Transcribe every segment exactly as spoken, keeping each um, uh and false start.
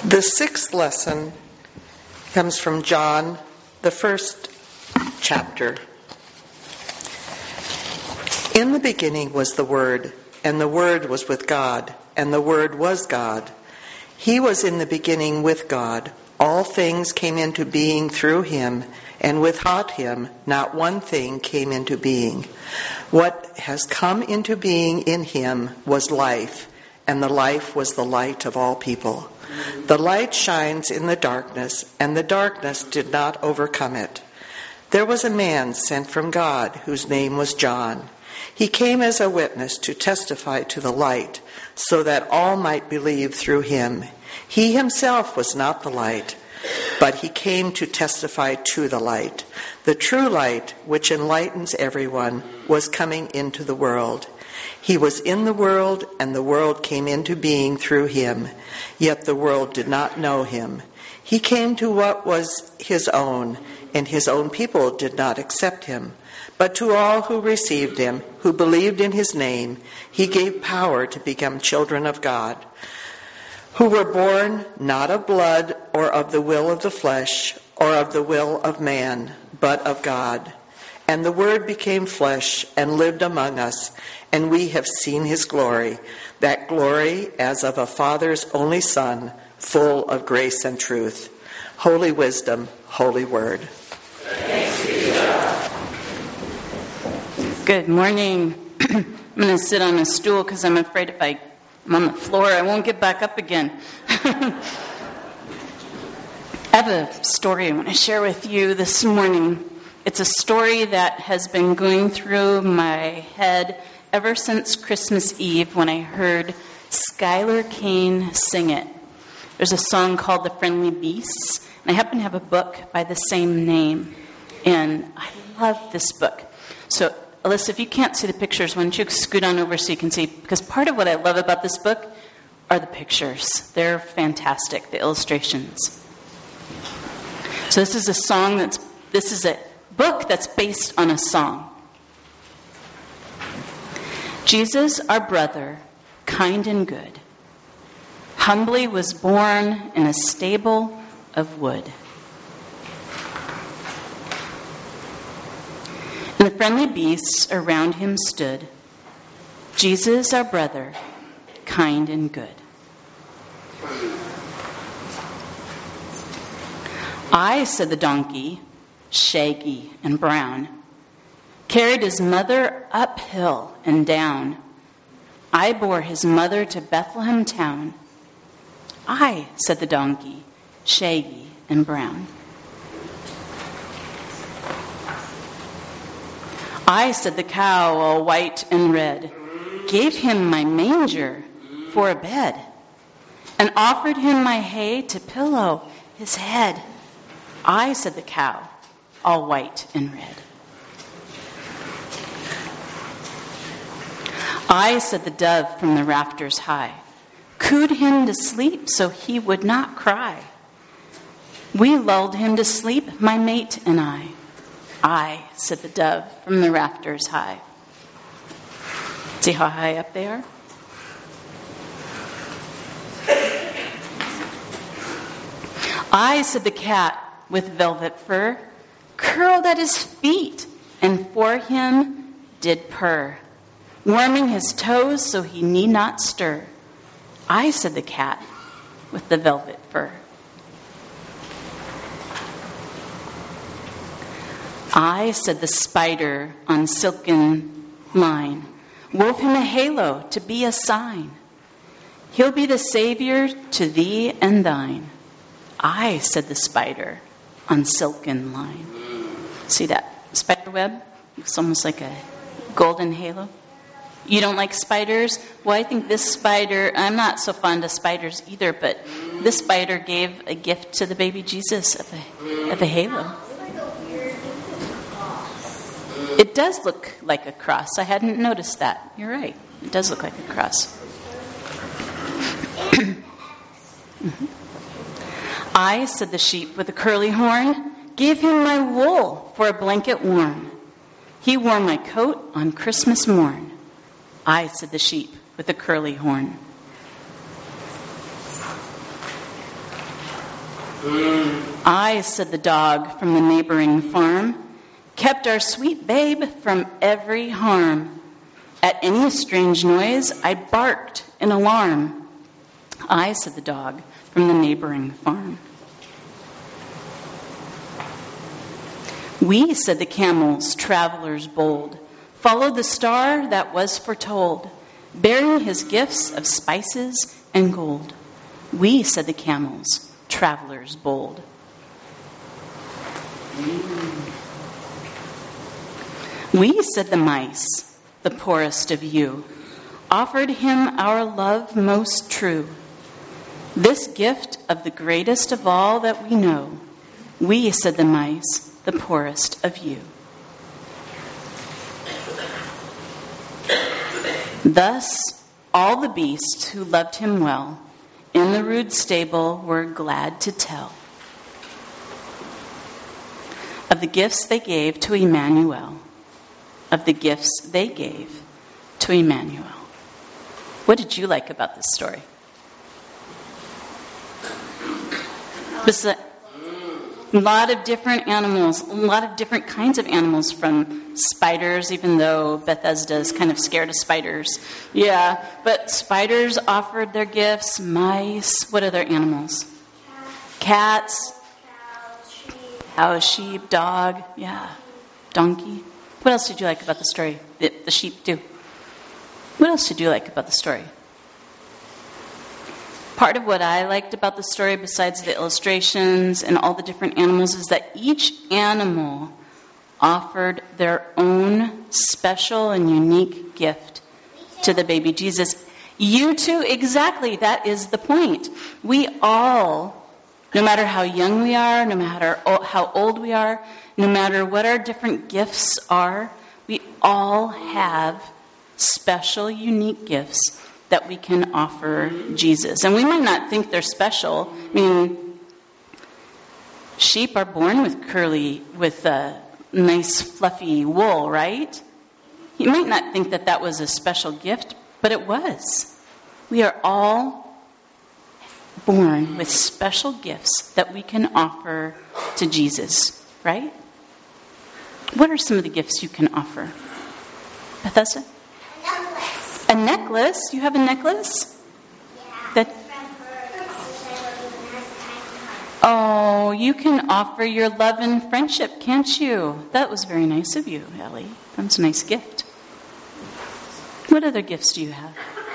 The sixth lesson comes from John, the first chapter. In the beginning was the Word, and the Word was with God, and the Word was God. He was in the beginning with God. All things came into being through him, and without him not one thing came into being. What has come into being in him was life, and the life was the light of all people. The light shines in the darkness, and the darkness did not overcome it. There was a man sent from God, whose name was John. He came as a witness to testify to the light, so that all might believe through him. He himself was not the light, but he came to testify to the light. The true light, which enlightens everyone, was coming into the world. He was in the world, and the world came into being through him, yet the world did not know him. He came to what was his own, and his own people did not accept him. But to all who received him, who believed in his name, he gave power to become children of God, who were born not of blood or of the will of the flesh or of the will of man, but of God. And the Word became flesh and lived among us, and we have seen his glory, that glory as of a Father's only Son, full of grace and truth. Holy wisdom, holy word. Thanks be to God. Good morning. I'm going to sit on a stool because I'm afraid if I, I'm on the floor, I won't get back up again. I have a story I want to share with you this morning. It's a story that has been going through my head ever since Christmas Eve when I heard Skylar Kane sing it. There's a song called The Friendly Beasts, and I happen to have a book by the same name, and I love this book. So, Alyssa, if you can't see the pictures, why don't you scoot on over so you can see, because part of what I love about this book are the pictures. They're fantastic, the illustrations. So this is a song that's, this is a book that's based on a song. Jesus, our brother, kind and good, humbly was born in a stable of wood. And the friendly beasts around him stood. Jesus, our brother, kind and good. I, said the donkey, shaggy and brown, carried his mother uphill and down. I bore his mother to Bethlehem town. I, said the donkey, shaggy and brown. I, said the cow, all white and red, gave him my manger for a bed, and offered him my hay to pillow his head. I, said the cow, all white and red. I, said the dove from the rafters high, cooed him to sleep so he would not cry. We lulled him to sleep, my mate and I. I, said the dove from the rafters high. See how high up they are? I, said the cat with velvet fur, curled at his feet and for him did purr, warming his toes so he need not stir. I, said the cat with the velvet fur. I, said the spider on silken line, wove him a halo to be a sign. He'll be the savior to thee and thine. I, said the spider on silken line. See that spider web? It's almost like a golden halo. You don't like spiders? Well, I think this spider, I'm not so fond of spiders either, but this spider gave a gift to the baby Jesus of a, of a halo. It does look like a cross. I hadn't noticed that. You're right. It does look like a cross. mm-hmm. I, said the sheep with the curly horn, gave him my wool for a blanket warm. He wore my coat on Christmas morn. I, said the sheep with the curly horn. I, said the dog from the neighboring farm, kept our sweet babe from every harm. At any strange noise, I barked in alarm. I, said the dog from the neighboring farm. We, said the camels, travelers bold, followed the star that was foretold, bearing his gifts of spices and gold. We, said the camels, travelers bold. We, said the mice, the poorest of you, offered him our love most true. This gift of the greatest of all that we know, we, said the mice, the poorest of you. Thus, all the beasts who loved him well in the rude stable were glad to tell of the gifts they gave to Emmanuel, of the gifts they gave to Emmanuel. What did you like about this story? Besi- A lot of different animals, a lot of different kinds of animals, from spiders, even though Bethesda is kind of scared of spiders. Yeah, but spiders offered their gifts, mice, what other animals? Cats, cow, sheep, dog, yeah, donkey. What else did you like about the story? The, the sheep too. What else did you like about the story? Part of what I liked about the story, besides the illustrations and all the different animals, is that each animal offered their own special and unique gift to the baby Jesus. You too, exactly. That is the point. We all, no matter how young we are, no matter how old we are, no matter what our different gifts are, we all have special, unique gifts that we can offer Jesus. And we might not think they're special. I mean, sheep are born with curly, with a nice fluffy wool, right? You might not think that that was a special gift, but it was. We are all born with special gifts that we can offer to Jesus, right? What are some of the gifts you can offer? Bethesda? A necklace? You have a necklace? Yeah. That. Oh, you can offer your love and friendship, can't you? That was very nice of you, Ellie. That's a nice gift. What other gifts do you have?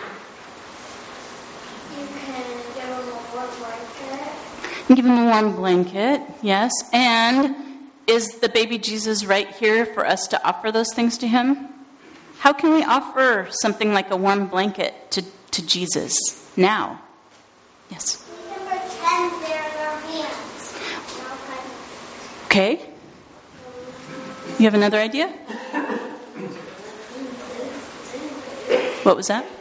You can give them a warm blanket. You give him a warm blanket, yes. And is the baby Jesus right here for us to offer those things to him? How can we offer something like a warm blanket to, to Jesus now? Yes? We can pretend they're in our hands. Okay. You have another idea? What was that?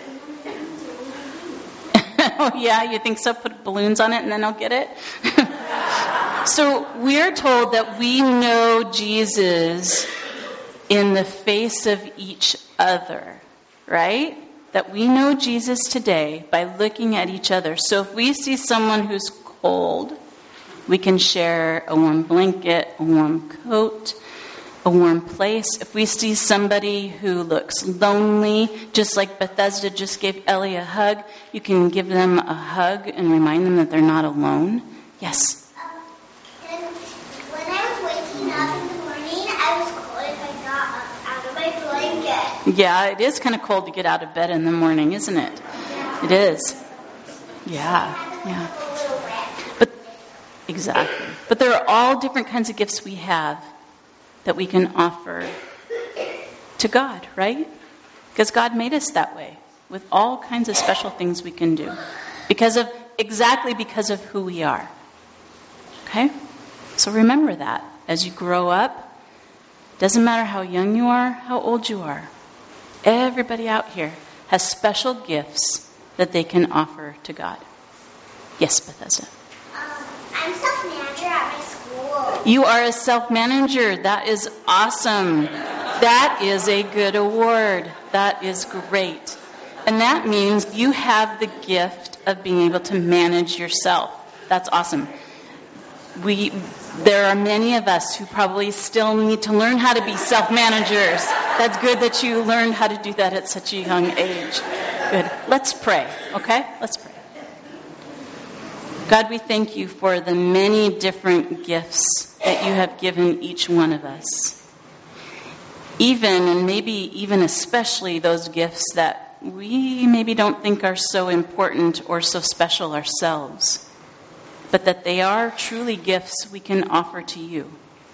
Oh, yeah, you think so? Put balloons on it and then I'll get it? So we're told that we know Jesus in the face of each other, right? That we know Jesus today by looking at each other. So if we see someone who's cold, we can share a warm blanket, a warm coat, a warm place. If we see somebody who looks lonely, just like Bethesda just gave Ellie a hug, you can give them a hug and remind them that they're not alone. Yes? Um, and when I was waking up in the morning, I was cold if I got up out of my blanket. Yeah, it is kind of cold to get out of bed in the morning, isn't it? Yeah. It is. Yeah, yeah. A little wet. But exactly. But there are all different kinds of gifts we have that we can offer to God, right? Because God made us that way, with all kinds of special things we can do. Because of exactly because of who we are. Okay? So remember that as you grow up. Doesn't matter how young you are, how old you are. Everybody out here has special gifts that they can offer to God. Yes, Bethesda. Um, I'm self-manager at my school. You are a self-manager. That is awesome. That is a good award. That is great. And that means you have the gift of being able to manage yourself. That's awesome. we, there are many of us who probably still need to learn how to be self-managers. That's good that you learned how to do that at such a young age. Good. Let's pray, okay? Let's pray. God, we thank you for the many different gifts that you have given each one of us. Even, and maybe even especially those gifts that we maybe don't think are so important or so special ourselves, but that they are truly gifts we can offer to you.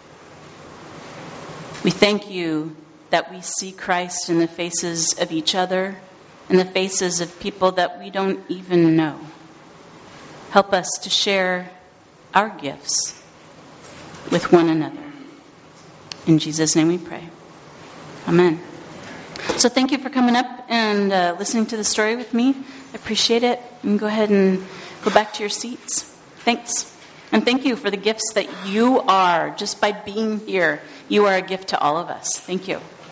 We thank you that we see Christ in the faces of each other, in the faces of people that we don't even know. Help us to share our gifts with one another. In Jesus' name we pray. Amen. So thank you for coming up and uh, listening to the story with me. I appreciate it. You can go ahead and go back to your seats. Thanks. And thank you for the gifts that you are. Just by being here, you are a gift to all of us. Thank you.